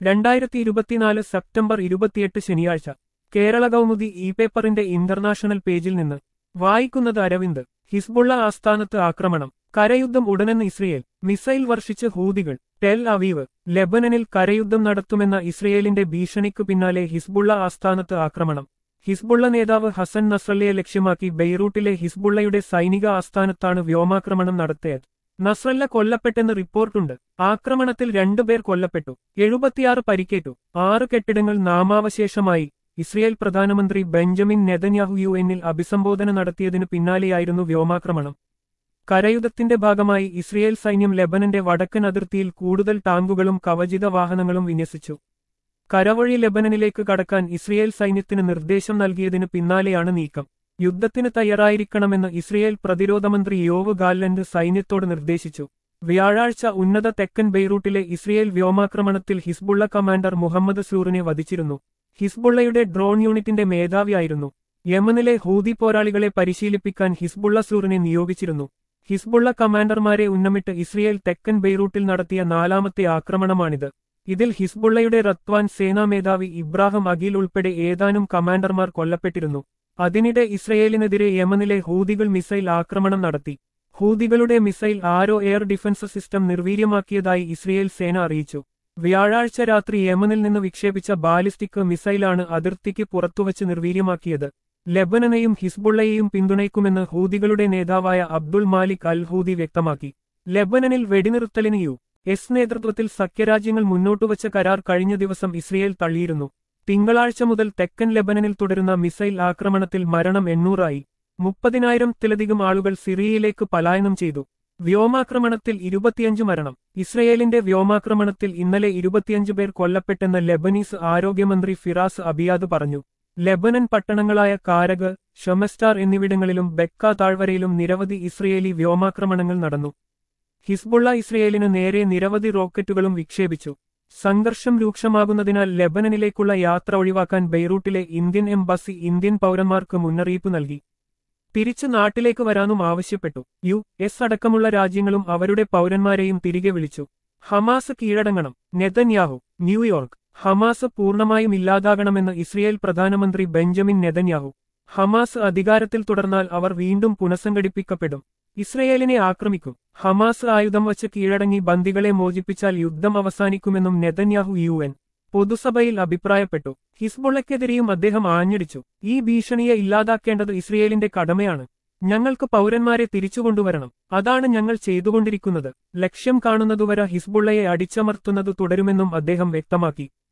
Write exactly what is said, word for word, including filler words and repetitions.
രണ്ടായിരത്തി ഇരുപത്തിനാല് സെപ്റ്റംബർ ഇരുപത്തിയെട്ട് ശനിയാഴ്ച കേരള കൗമുദി ഇ പേപ്പറിന്റെ ഇന്റർനാഷണൽ പേജിൽ നിന്ന് വായിക്കുന്നത് അരവിന്ദ്. ഹിസ്ബുള്ള ആസ്ഥാനത്ത് ആക്രമണം, കരയുദ്ധം ഉടനെന്ന് ഇസ്രയേൽ, മിസൈൽ വർഷിച്ച് ഹൂതികൾ. Tel Aviv. ലെബനനിൽ കരയുദ്ധം നടത്തുമെന്ന ഇസ്രയേലിന്റെ ഭീഷണിക്കു പിന്നാലെ ഹിസ്ബുള്ള ആസ്ഥാനത്ത് ആക്രമണം. ഹിസ്ബുള്ള നേതാവ് ഹസൻ നസ്രല്ലയെ ലക്ഷ്യമാക്കി ബെയ്റൂട്ടിലെ ഹിസ്ബുള്ളയുടെ സൈനിക ആസ്ഥാനത്താണ് വ്യോമാക്രമണം നടത്തിയത്. നസ്രല്ല കൊല്ലപ്പെട്ടെന്ന് റിപ്പോർട്ടുണ്ട്. ആക്രമണത്തിൽ രണ്ടുപേർ കൊല്ലപ്പെട്ടു, എഴുപത്തിയാറ് പരിക്കേറ്റു. ആറ് കെട്ടിടങ്ങൾ നാമാവശേഷമായി. ഇസ്രയേൽ പ്രധാനമന്ത്രി ബെഞ്ചമിൻ നെതന്യാഹു യു എന്നിൽ അഭിസംബോധന നടത്തിയതിനു പിന്നാലെയായിരുന്നു വ്യോമാക്രമണം. കരയുദ്ധത്തിന്റെ ഭാഗമായി ഇസ്രയേൽ സൈന്യം ലെബനന്റെ വടക്കൻ അതിർത്തിയിൽ കൂടുതൽ ടാങ്കുകളും കവചിത വാഹനങ്ങളും വിന്യസിച്ചു. കരവഴി ലെബനനിലേക്ക് കടക്കാൻ ഇസ്രയേൽ സൈന്യത്തിന് നിർദ്ദേശം നൽകിയതിനു പിന്നാലെയാണ് നീക്കം. യുദ്ധത്തിന് തയ്യാറായിരിക്കണമെന്ന് ഇസ്രയേൽ പ്രതിരോധ മന്ത്രി യോവ് ഗാലന്റ് സൈന്യത്തോട് നിർദ്ദേശിച്ചു. വ്യാഴാഴ്ച ഉന്നത തെക്കൻ ബെയ്റൂട്ടിലെ ഇസ്രയേൽ വ്യോമാക്രമണത്തിൽ ഹിസ്ബുള്ള കമാൻഡർ മുഹമ്മദ് സൂറിനെ വധിച്ചിരുന്നു. ഹിസ്ബുള്ളയുടെ ഡ്രോൺ യൂണിറ്റിന്റെ മേധാവിയായിരുന്നു. യമനിലെ ഹൂതി പോരാളികളെ പരിശീലിപ്പിക്കാൻ ഹിസ്ബുള്ള സൂറിനെ നിയോഗിച്ചിരുന്നു. ഹിസ്ബുള്ള കമാൻഡർമാരെ ഉന്നമിട്ട് ഇസ്രയേൽ തെക്കൻ ബെയ്റൂട്ടിൽ നടത്തിയ നാലാമത്തെ ആക്രമണമാണിത്. ഇതിൽ ഹിസ്ബുള്ളയുടെ റത്വാൻ സേനാ മേധാവി ഇബ്രാഹിം അഗീൽ ഉൾപ്പെടെ ഏതാനും കമാൻഡർമാർ കൊല്ലപ്പെട്ടിരുന്നു. അതിനിടെ ഇസ്രയേലിനെതിരെ യമനിലെ ഹൂതികൾ മിസൈൽ ആക്രമണം നടത്തി. ഹൂതികളുടെ missile Arrow air defence system നിർവീര്യമാക്കിയതായി ഇസ്രയേൽ സേന അറിയിച്ചു. വ്യാഴാഴ്ച രാത്രി യമനിൽ നിന്ന് വിക്ഷേപിച്ച ബാലിസ്റ്റിക് മിസൈലാണ് അതിർത്തിക്ക് പുറത്തുവച്ച് നിർവീര്യമാക്കിയത്. ലെബനനെയും ഹിസ്ബുള്ളയെയും പിന്തുണയ്ക്കുമെന്ന് ഹൂതികളുടെ നേതാവായ അബ്ദുൾ മാലിക് അൽ ഹൂതി വ്യക്തമാക്കി. ലെബനനിൽ വെടിനിർത്തലിന് യു എസ് നേതൃത്വത്തിൽ സഖ്യരാജ്യങ്ങൾ മുന്നോട്ടുവച്ച കരാർ കഴിഞ്ഞ ദിവസം ഇസ്രയേൽ തള്ളിയിരുന്നു. തിങ്കളാഴ്ച മുതൽ തെക്കൻ ലെബനനിൽ തുടരുന്ന മിസൈൽ ആക്രമണത്തിൽ മരണം എണ്ണൂറായി. മുപ്പതിനായിരത്തിലധികം ആളുകൾ സിറിയയിലേക്ക് പലായനം ചെയ്തു. വ്യോമാക്രമണത്തിൽ ഇരുപത്തിയഞ്ച് മരണം. ഇസ്രയേലിന്റെ വ്യോമാക്രമണത്തിൽ ഇന്നലെ ഇരുപത്തിയഞ്ച് പേർ കൊല്ലപ്പെട്ടെന്ന് ലെബനീസ് ആരോഗ്യമന്ത്രി ഫിറാസ് അബിയാദ് പറഞ്ഞു. ലെബനൻ പട്ടണങ്ങളായ കാരഗ്, ഷൊമസ്റ്റാർ എന്നിവിടങ്ങളിലും ബെക്ക താഴ്വരയിലും നിരവധി ഇസ്രയേലി വ്യോമാക്രമണങ്ങൾ നടന്നു. ഹിസ്ബുള്ള ഇസ്രയേലിന് നേരെ നിരവധി റോക്കറ്റുകളും വിക്ഷേപിച്ചു. സംഘർഷം രൂക്ഷമാകുന്നതിനാൽ ലെബനനിലേക്കുള്ള യാത്ര ഒഴിവാക്കാൻ ബെയ്റൂട്ടിലെ ഇന്ത്യൻ എംബസി ഇന്ത്യൻ പൗരന്മാർക്ക് മുന്നറിയിപ്പ് നൽകി. തിരിച്ചു നാട്ടിലേക്ക് വരാനും ആവശ്യപ്പെട്ടു. യു എസ് അടക്കമുള്ള രാജ്യങ്ങളും അവരുടെ പൗരന്മാരെയും തിരികെ വിളിച്ചു. ഹമാസ് കീഴടങ്ങണം. നെതന്യാഹു. ന്യൂയോർക്ക്. ഹമാസ് പൂർണ്ണമായും ഇല്ലാതാകണമെന്ന് ഇസ്രയേൽ പ്രധാനമന്ത്രി ബെഞ്ചമിൻ നെതന്യാഹു. ഹമാസ് അധികാരത്തിൽ തുടർന്നാൽ അവർ വീണ്ടും പുനഃസംഘടിപ്പിക്കപ്പെടും. ഇസ്രയേലിനെ ആക്രമിക്കും. ഹമാസ് ആയുധം വച്ച് കീഴടങ്ങി ബന്ദികളെ മോചിപ്പിച്ചാൽ യുദ്ധം അവസാനിക്കുമെന്നും നെതന്യാഹു യു എൻ പൊതുസഭയിൽ അഭിപ്രായപ്പെട്ടു. ഹിസ്ബുള്ളയ്ക്കെതിരെയും അദ്ദേഹം ആഞ്ഞടിച്ചു. ഈ ഭീഷണിയെ ഇല്ലാതാക്കേണ്ടത് ഇസ്രയേലിന്റെ കടമയാണ്. ഞങ്ങൾക്ക് പൗരന്മാരെ തിരിച്ചുകൊണ്ടുവരണം. അതാണ് ഞങ്ങൾ ചെയ്തുകൊണ്ടിരിക്കുന്നത്. ലക്ഷ്യം കാണുന്നതുവരെ ഹിസ്ബുള്ളയെ അടിച്ചമർത്തുന്നത് തുടരുമെന്നും അദ്ദേഹം വ്യക്തമാക്കി.